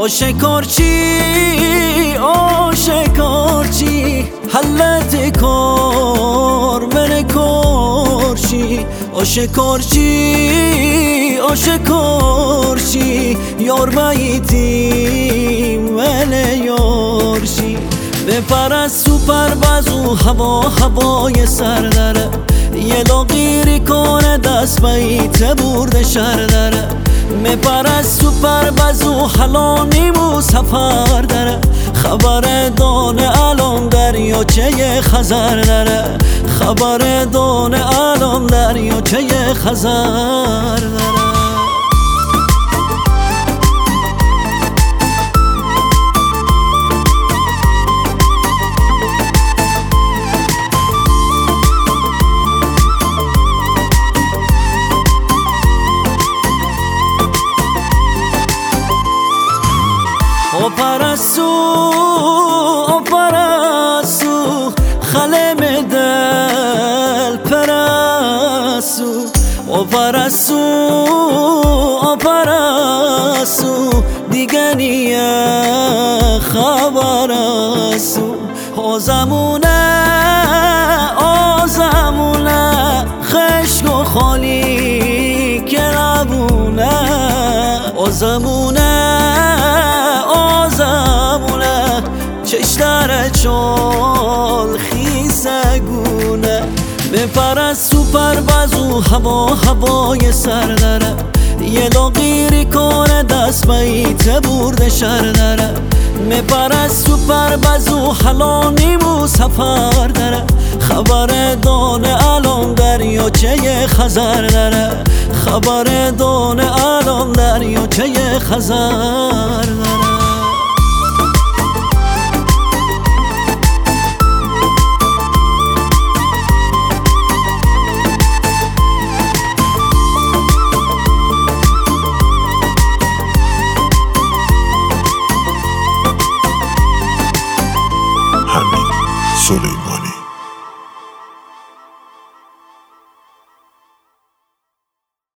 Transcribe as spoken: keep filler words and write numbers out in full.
آشکارچی آشکارچی حلت کار من کارچی آشکارچی آشکارچی یار بایتی من یارچی بپر از سوپر بازو هوا هوای سردره یه لاغیری کنه دست بایت برده شردره میپر از سوپر بازو حلانیمو سفر داره خبر دانه الان دریاچه خزر داره خبر دانه الان دریاچه خزر داره او پرستو او پرستو خلم دل پرستو او پرستو او پرستو دیگه نیه خبر استو او زمونه او زمونه خشک و خالی که نبونه او زمونه چشتر چال خیسگونه بپر از سوپر بازو هوا هوای سردره یه لاغیری کنه دست بایت برده شردره میپر از سوپر بازو حلانیمو سفر داره خبر دانه الان دریاچه خزر داره خبر دانه الان دریاچه خزر داره